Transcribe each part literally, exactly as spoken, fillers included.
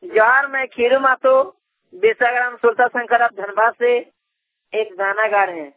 जवाहर मैं खीरू मातो बेसाग्राम सुरता शंकर आप धनबाद से एक गाना गा रहे हैं।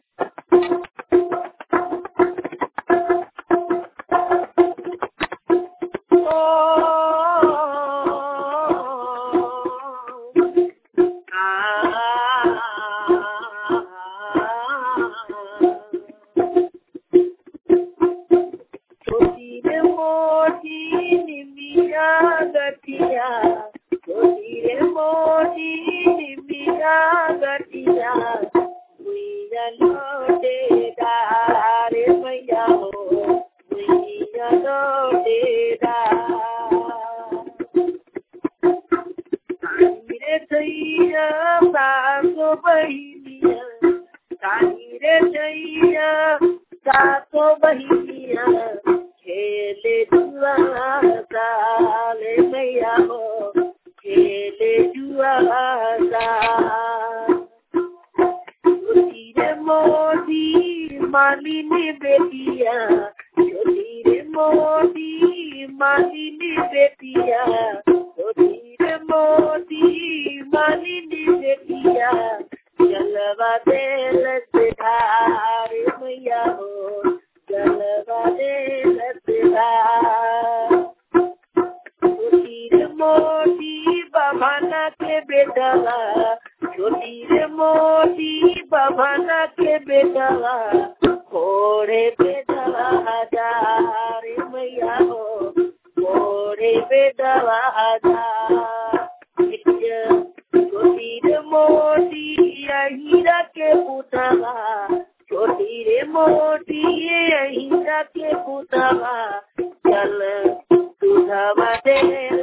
खेले जुआ साले मैया हो, खेले जुआ रे मोदी मालिनी बेटिया, छोटी रे मोदी मालिनी बेटिया, छोटी रे मोदी मालिनी बेटिया, जलवा दे लसधार मैया हो, जलवा दे लसधार। छोटी रे मोदी बभाना के बेटवा, छोटी रे मोदी बभाना के बेटवा, घोड़े बेटवा हजार मैया हो, घोड़े बेटवा हजार। छोटी रे मोदी हीरा के पुतवा, छोटी रे मोदी हीरा के पुतवा, चल दूधवा दे